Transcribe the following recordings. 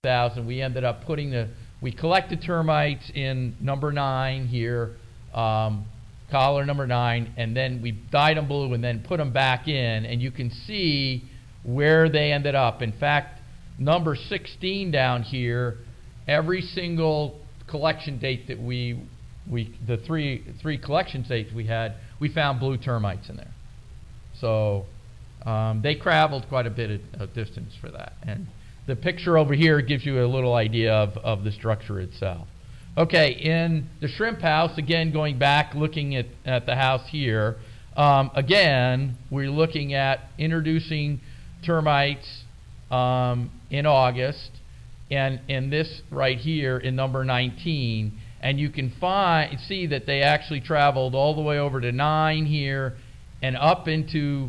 2000, we ended up we collected termites in number 9 here, collar number 9, and then we dyed them blue and then put them back in, and you can see where they ended up. In fact, number 16 down here, every single collection date that the three collection dates we had, we found blue termites in there. So they traveled quite a bit of distance for that. And the picture over here gives you a little idea of the structure itself. Okay, in the shrimp house, again, going back, looking at the house here, again, we're looking at introducing termites in August, and in this right here in number 19, and you can see that they actually traveled all the way over to 9 here and up into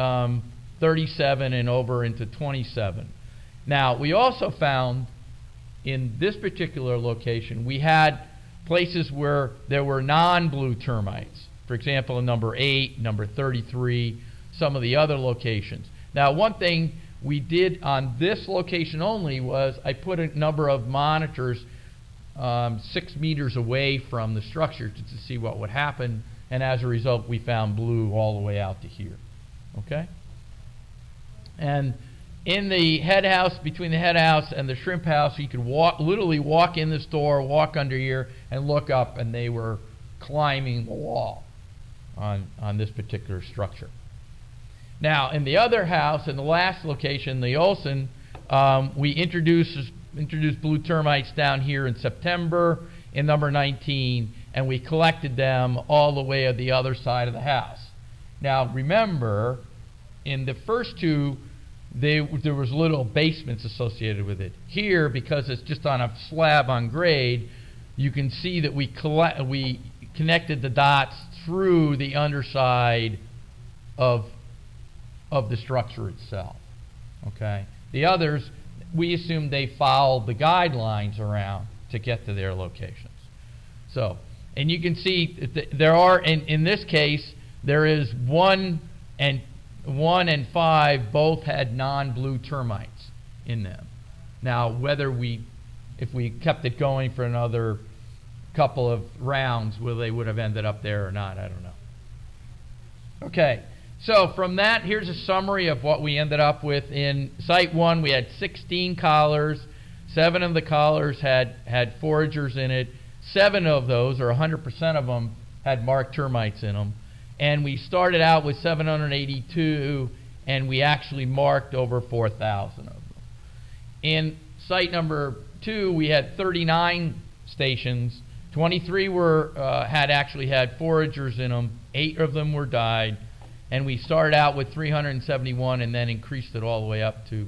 37 and over into 27. Now, we also found in this particular location, we had places where there were non-blue termites. For example, in number 8, number 33, some of the other locations. Now, one thing we did on this location only was I put a number of monitors 6 meters away from the structure to see what would happen, and as a result, we found blue all the way out to here. Okay? And in the head house, between the head house and the shrimp house, you could literally walk in this door, walk under here, and look up, and they were climbing the wall on this particular structure. Now, in the other house, in the last location, the Olson, we introduced blue termites down here in September in number 19, and we collected them all the way on the other side of the house. Now, remember, in the first two, there was little basements associated with it. Here, because it's just on a slab on grade, you can see that we connected the dots through the underside of the structure itself. Okay. The others, we assumed they followed the guidelines around to get to their locations. So, and you can see there are, in this case, there is 1 and 5 both had non-blue termites in them. Now, if we kept it going for another couple of rounds, whether they would have ended up there or not, I don't know. Okay, so from that, here's a summary of what we ended up with. In Site 1, we had 16 collars. 7 of the collars had foragers in it. 7 of those, or 100% of them, had marked termites in them. And we started out with 782, and we actually marked over 4,000 of them. In Site number 2, we had 39 stations. 23 actually had foragers in them. 8 of them were dyed. And we started out with 371 and then increased it all the way up to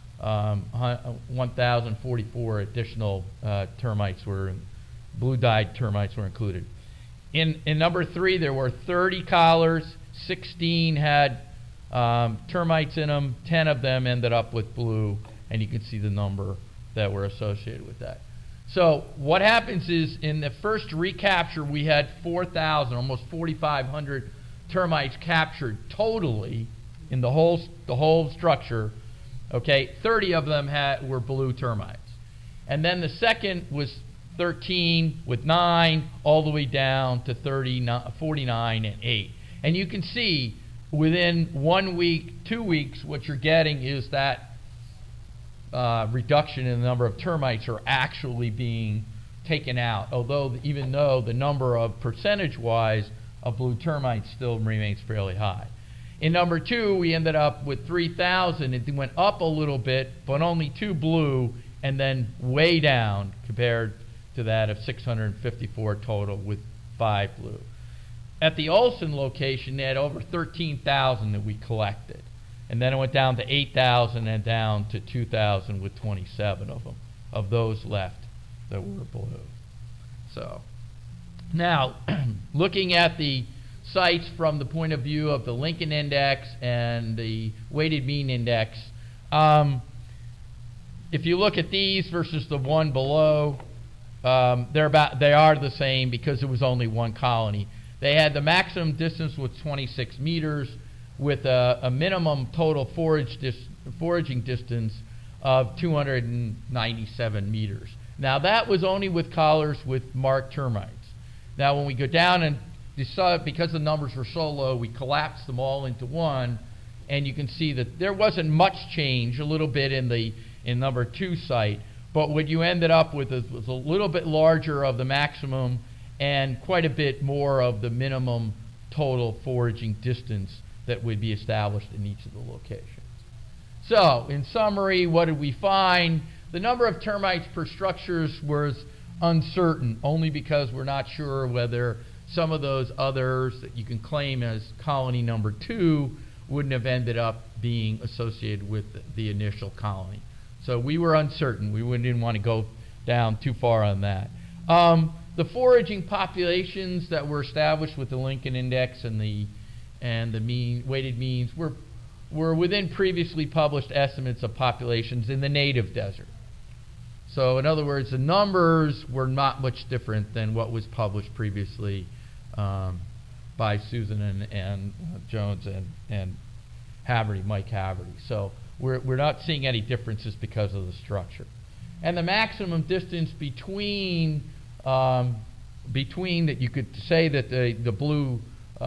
1,044 additional blue-dyed termites were included. In number 3, there were 30 collars. 16 had termites in them. 10 of them ended up with blue, and you can see the number that were associated with that. So what happens is, in the first recapture, we had 4,000, almost 4,500 termites captured totally in the whole structure. Okay, 30 of them were blue termites, and then the second was 13 with 9 all the way down to 49 and 8. And you can see within 1 week, 2 weeks, what you're getting is that reduction in the number of termites are actually being taken out, even though the number of percentage-wise of blue termites still remains fairly high. In number 2, we ended up with 3,000. It went up a little bit, but only 2 blue, and then way down compared to that of 654 total with 5 blue. At the Olson location, they had over 13,000 that we collected. And then it went down to 8,000 and down to 2,000 with 27 of them, of those left that were blue. So, now, looking at the sites from the point of view of the Lincoln Index and the Weighted Mean Index, if you look at these versus the one below, they are the same because it was only one colony. They had the maximum distance was 26 meters with a minimum total foraging distance of 297 meters. Now that was only with collars with marked termites. Now when we go down and decide, because the numbers were so low, we collapsed them all into one, and you can see that there wasn't much change, a little bit in number 2 site, but what you ended up with was a little bit larger of the maximum and quite a bit more of the minimum total foraging distance that would be established in each of the locations. So, in summary, what did we find? The number of termites per structures was uncertain, only because we're not sure whether some of those others that you can claim as colony number 2 wouldn't have ended up being associated with the initial colony. So we were uncertain. We didn't want to go down too far on that. The foraging populations that were established with the Lincoln Index and the weighted means were within previously published estimates of populations in the native desert. So in other words, the numbers were not much different than what was published previously by Susan and Jones and Haverty, Mike Haverty. So we're not seeing any differences because of the structure. And the maximum distance between that you could say that the blue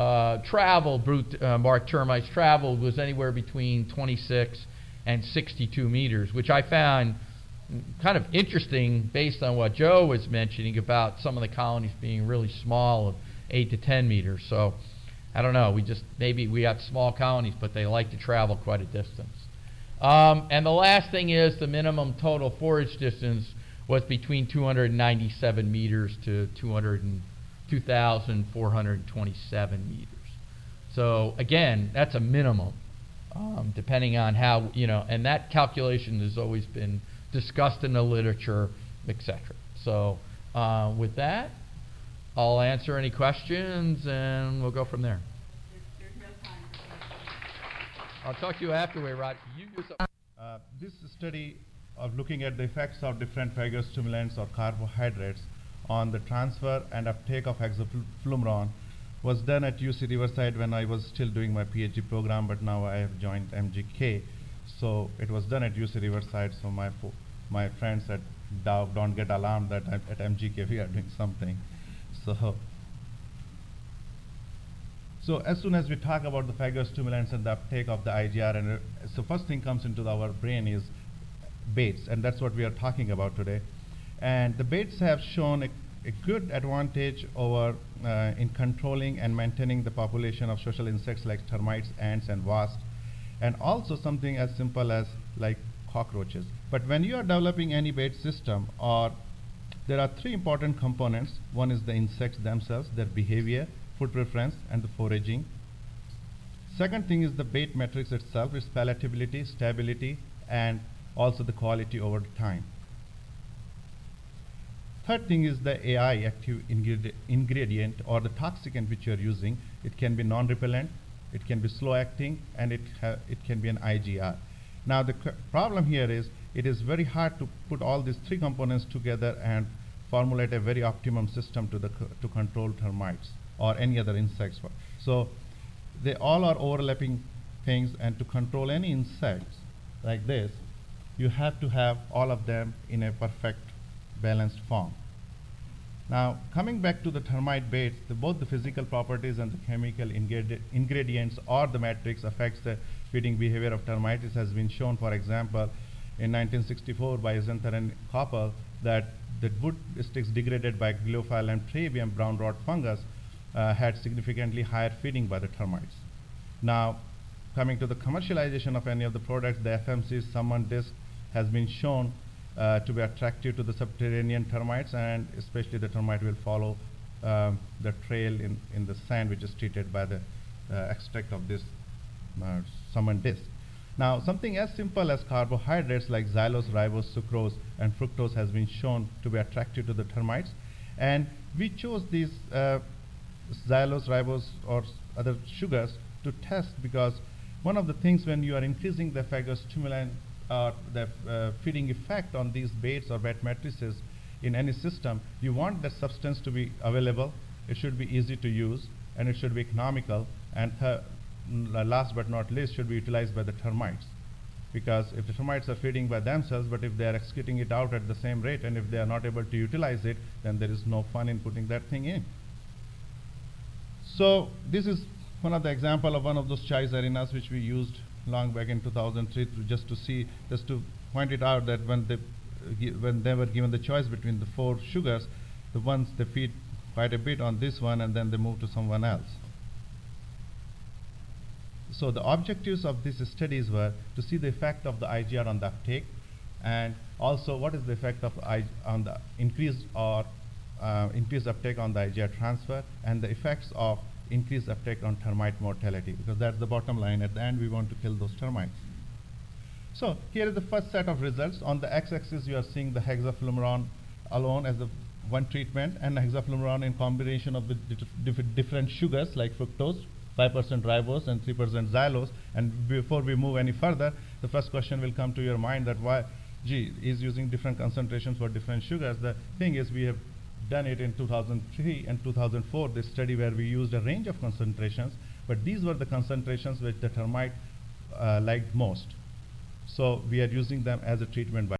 marked termites traveled was anywhere between 26 and 62 meters, which I found kind of interesting based on what Joe was mentioning about some of the colonies being really small, of 8 to 10 meters. So I don't know, maybe we have small colonies, but they like to travel quite a distance. And the last thing is the minimum total forage distance was between 297 meters to 2,427 meters. So again, that's a minimum, depending on how, and that calculation has always been discussed in the literature, etc. So with that, I'll answer any questions and we'll go from there. There's no time for questions. I'll talk to you afterward, Rod. You do something. This study of looking at the effects of different phagostimulants or carbohydrates on the transfer and uptake of hexafluoron was done at UC Riverside when I was still doing my PhD program, but now I have joined MGK. So it was done at UC Riverside, so my friends at Dow don't get alarmed that at MGK we are doing something. So as soon as we talk about the phagostimulants and the uptake of the IGR, and so first thing comes into our brain is baits, and that's what we are talking about today. And the baits have shown a good advantage over in controlling and maintaining the population of social insects like termites, ants, and wasps, and also something as simple as like cockroaches. But when you are developing any bait system, there are 3 important components. One is the insects themselves, their behavior, food preference, and the foraging. Second thing is the bait matrix itself, its palatability, stability, and also the quality over time. Third thing is the AI, active ingredient, or the toxicant which you are using. It can be non-repellent, it can be slow acting, and it can be an IGR. Now the problem here is it is very hard to put all these 3 components together and formulate a very optimum system to control termites or any other insects. So they all are overlapping things, and to control any insects like this, you have to have all of them in a perfect balanced form. Now coming back to the termite baits, both the physical properties and the chemical ingredients or the matrix affects the feeding behavior of termites. It has been shown, for example, in 1964 by Zenther and Koppel that the wood sticks degraded by Gliophile and Trabium brown rot fungus had significantly higher feeding by the termites. Now coming to the commercialization of any of the products, the FMC's summon disc has been shown to be attractive to the subterranean termites, and especially the termite will follow the trail in the sand which is treated by the extract of this summon disc. Now something as simple as carbohydrates like xylose, ribose, sucrose, and fructose has been shown to be attractive to the termites, and we chose these xylose, ribose, or other sugars to test, because one of the things when you are increasing the phagostimulant the feeding effect on these baits or bait matrices in any system, you want that substance to be available, it should be easy to use, and it should be economical, and last but not least should be utilized by the termites. because if the termites are feeding by themselves, but if they are excreting it out at the same rate, and if they are not able to utilize it, then there is no fun in putting that thing in. So this is one of the example of one of those choice arenas which we used long back in 2003 just to point it out that when they were given the choice between the 4 sugars, the ones they feed quite a bit on this one and then they move to someone else. So the objectives of these studies were to see the effect of the IGR on the uptake, and also what is the effect of on the increased uptake on the IGR transfer, and the effects of increased uptake on termite mortality, because that's the bottom line. At the end, we want to kill those termites. So here is the first set of results. On the x-axis, you are seeing the hexafluoran alone as the one treatment, and hexafluoran in combination of the different sugars like fructose, 5% ribose and 3% xylose. And before we move any further, the first question will come to your mind that why, is using different concentrations for different sugars. The thing is, we have done it in 2003 and 2004, this study where we used a range of concentrations, but these were the concentrations which the termite liked most. So we are using them as a treatment by